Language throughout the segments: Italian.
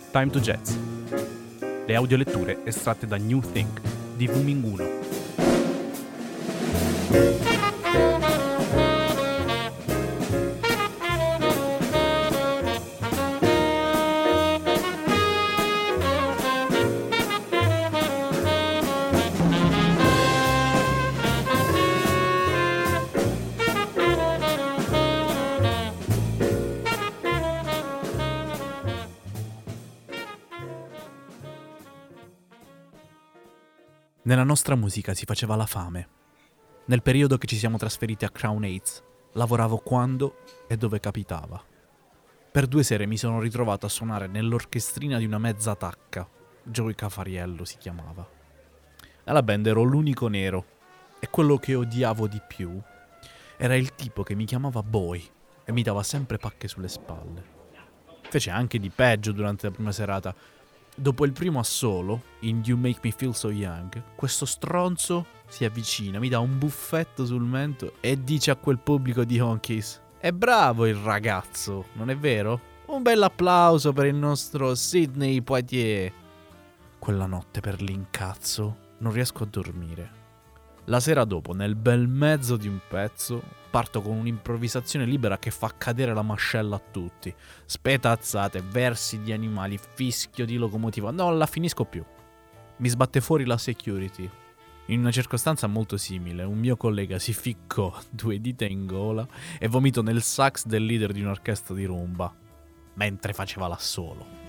Time to Jazz. Le audioletture estratte da New Think di Wuming 1. Nella nostra musica si faceva la fame. Nel periodo che ci siamo trasferiti a Crown Heights, lavoravo quando e dove capitava. Per 2 sere mi sono ritrovato a suonare nell'orchestrina di una mezza tacca. Joey Cafariello si chiamava. Alla band ero l'unico nero e quello che odiavo di più era il tipo che mi chiamava Boy e mi dava sempre pacche sulle spalle. Fece anche di peggio durante la prima serata. Dopo il primo assolo, in You Make Me Feel So Young, questo stronzo si avvicina, mi dà un buffetto sul mento e dice a quel pubblico di Honkies: è bravo il ragazzo, non è vero? Un bel applauso per il nostro Sidney Poitier. Quella notte per l'incazzo non riesco a dormire. La sera dopo, nel bel mezzo di un pezzo, parto con un'improvvisazione libera che fa cadere la mascella a tutti. Spetazzate, versi di animali, fischio di locomotiva. Non la finisco più. Mi sbatte fuori la security. In una circostanza molto simile, un mio collega si ficcò 2 dita in gola e vomitò nel sax del leader di un'orchestra di rumba, mentre faceva l'assolo.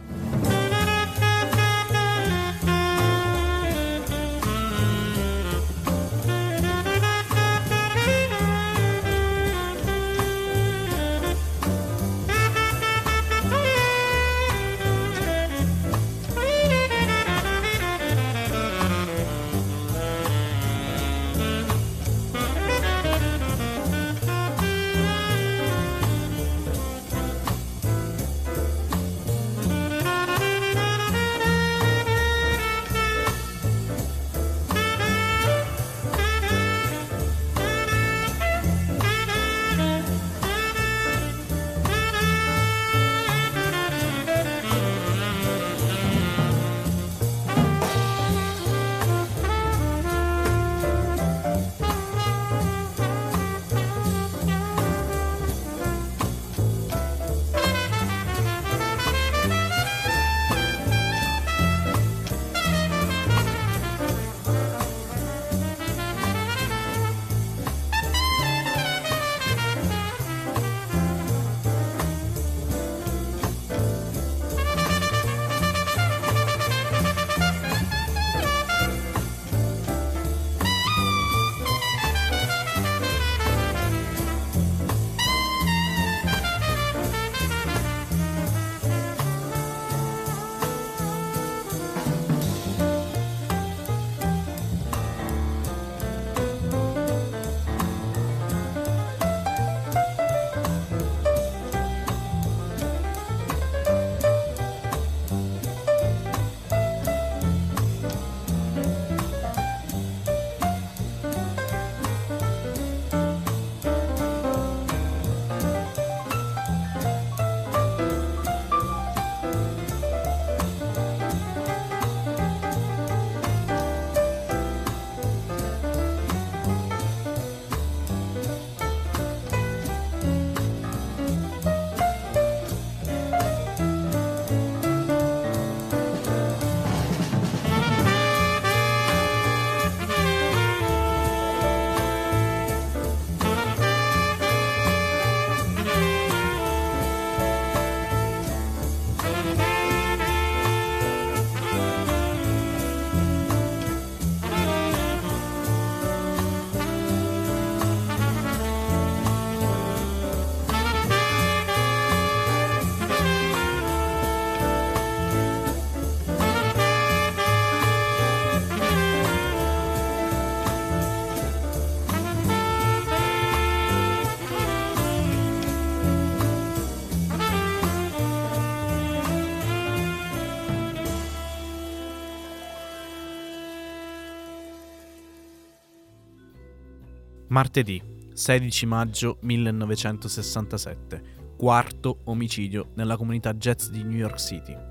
Martedì, 16 maggio 1967, quarto omicidio nella comunità jazz di New York City.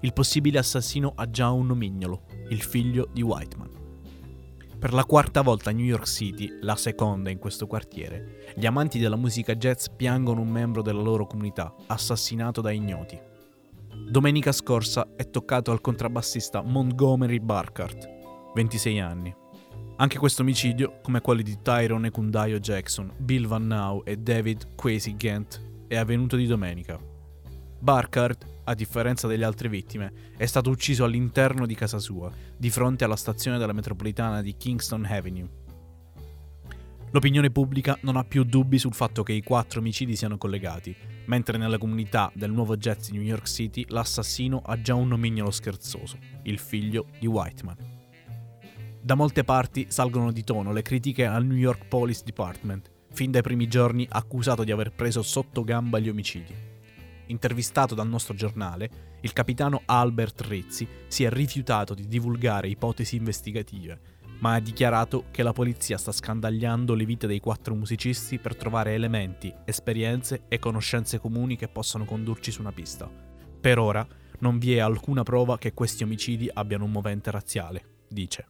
Il possibile assassino ha già un nomignolo, il figlio di Whiteman. Per la quarta volta a New York City, la seconda in questo quartiere, gli amanti della musica jazz piangono un membro della loro comunità, assassinato da ignoti. Domenica scorsa è toccato al contrabbassista Montgomery Burkhart, 26 anni. Anche questo omicidio, come quelli di Tyrone Ekundayo Jackson, Bill Van Nau e David Kwesi Ghent, è avvenuto di domenica. Burkhart, a differenza delle altre vittime, è stato ucciso all'interno di casa sua, di fronte alla stazione della metropolitana di Kingston Avenue. L'opinione pubblica non ha più dubbi sul fatto che i 4 omicidi siano collegati, mentre nella comunità del nuovo jazz di New York City l'assassino ha già un nomignolo scherzoso, il figlio di Whiteman. Da molte parti salgono di tono le critiche al New York Police Department, fin dai primi giorni accusato di aver preso sotto gamba gli omicidi. Intervistato dal nostro giornale, il capitano Albert Rizzi si è rifiutato di divulgare ipotesi investigative, ma ha dichiarato che la polizia sta scandagliando le vite dei 4 musicisti per trovare elementi, esperienze e conoscenze comuni che possano condurci su una pista. Per ora non vi è alcuna prova che questi omicidi abbiano un movente razziale, dice.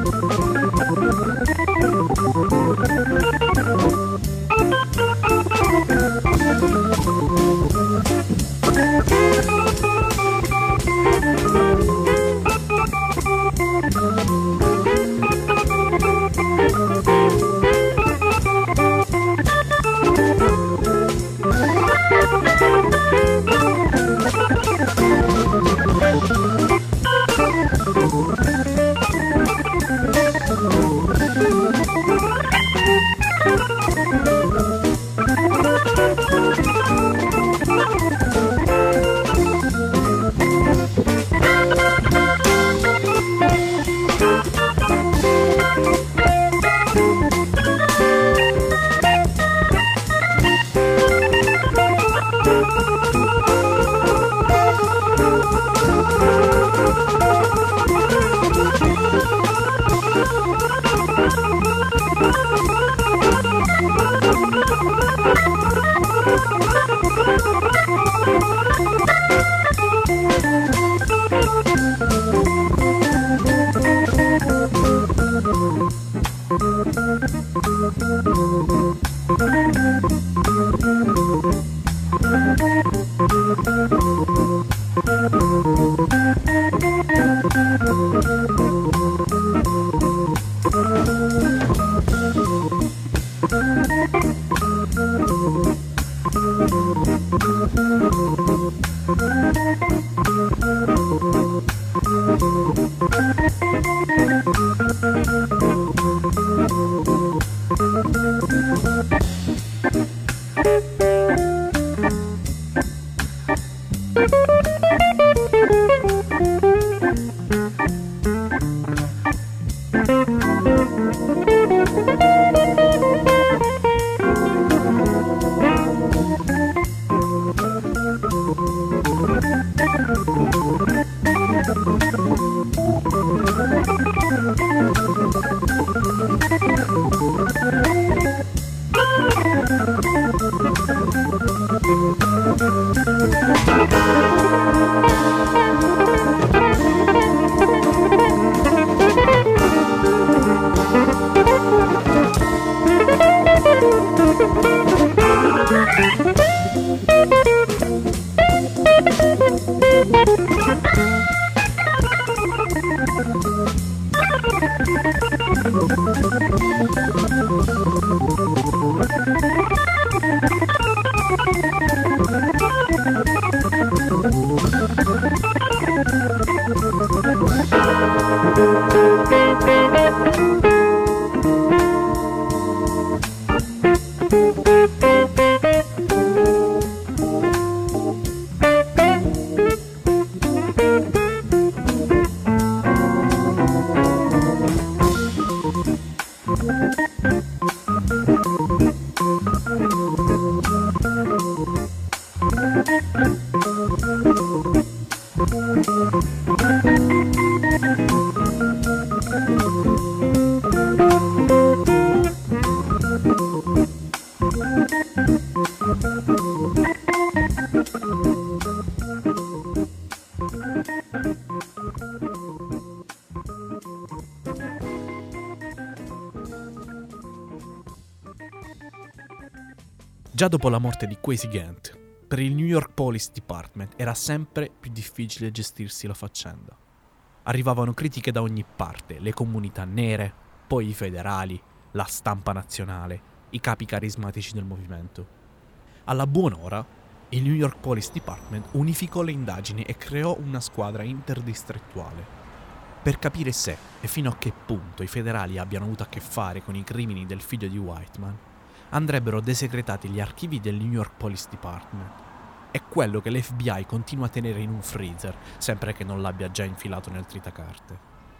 Già dopo la morte di Kwesi Ghent, per il New York Police Department era sempre più difficile gestirsi la faccenda. Arrivavano critiche da ogni parte, le comunità nere, poi i federali, la stampa nazionale, i capi carismatici del movimento. Alla buon'ora, il New York Police Department unificò le indagini e creò una squadra interdistrettuale per capire se e fino a che punto i federali abbiano avuto a che fare con i crimini del figlio di Whiteman. Andrebbero desecretati gli archivi del New York Police Department. È quello che l'FBI continua a tenere in un freezer, sempre che non l'abbia già infilato nel tritacarte.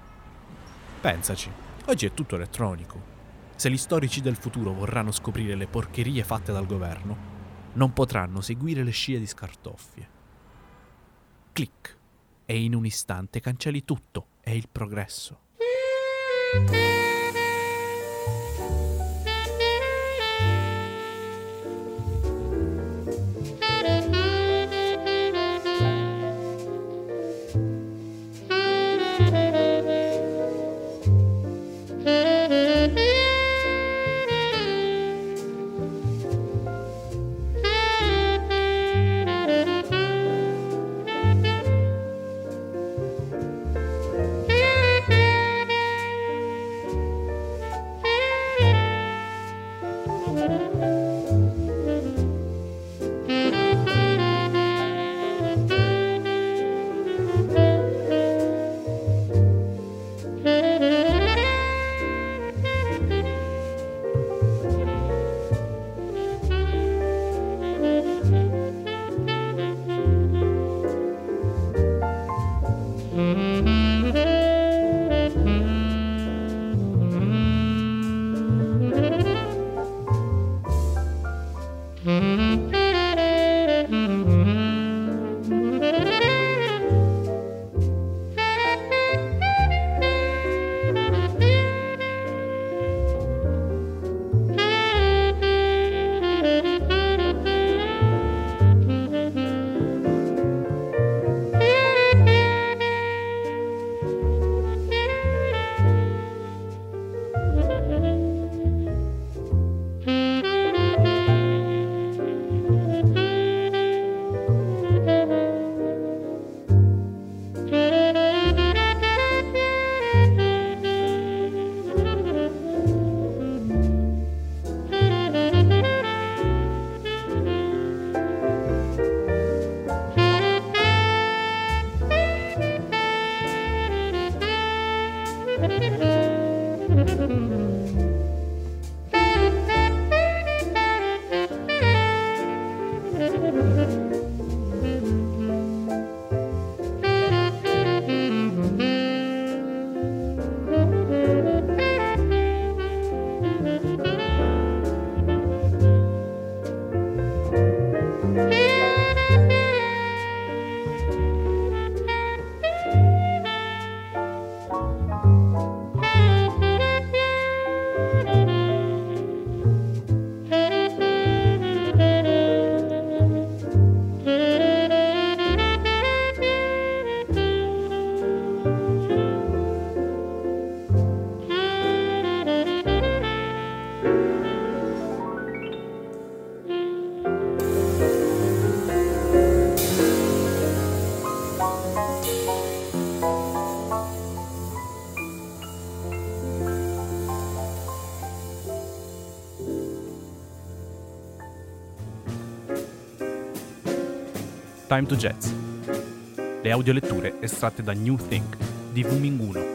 Pensaci, oggi è tutto elettronico. Se gli storici del futuro vorranno scoprire le porcherie fatte dal governo, non potranno seguire le scie di scartoffie. Clic, e in un istante cancelli tutto, è il progresso. Time to Jazz. Le audioletture estratte da New Think di Wu Ming 1.